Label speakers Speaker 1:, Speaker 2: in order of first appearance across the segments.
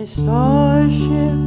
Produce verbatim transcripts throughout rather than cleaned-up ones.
Speaker 1: saw a ship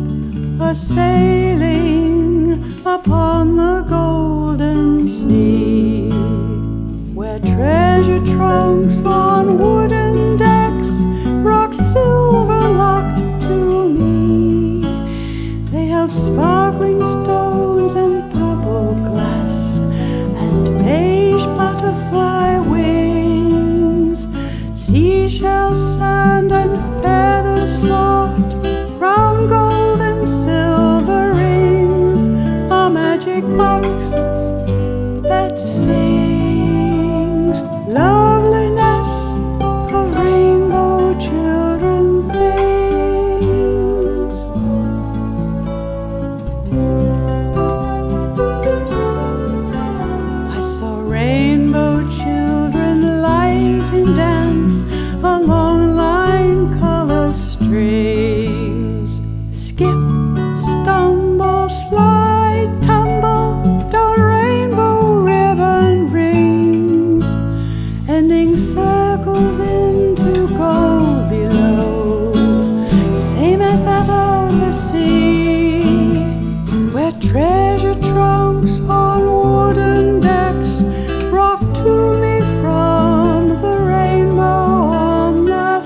Speaker 1: a-sailing upon the golden sea, where treasure trunks on wooden decks rock silver locked to me. They held sparkling stones and purple glass and beige butterfly wings, seashell sand and feathers soft, round gold and silver rings, a magic box that sings loveliness of rainbow children things. I saw rainbow children light and dance along line color strings, skip, stumble, slide, tumble down rainbow ribbon rings, ending circles into gold below, same as that of the sea, where treasure trunks on wooden decks rock to me from the rainbow on the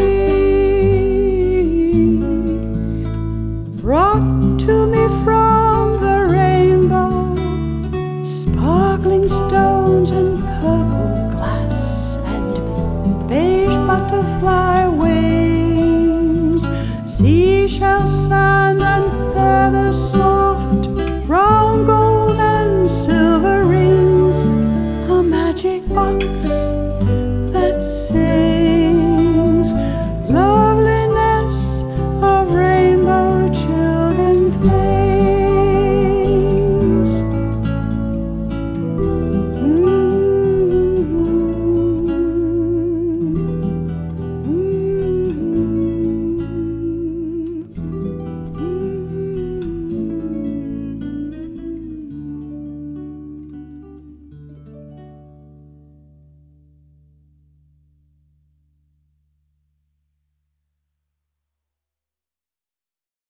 Speaker 1: sea. Rock to me from the rainbow, sparkling stones and purple glass and beige butterfly wings, seashell sand and feathers soft, round gold and silver rings, a magic box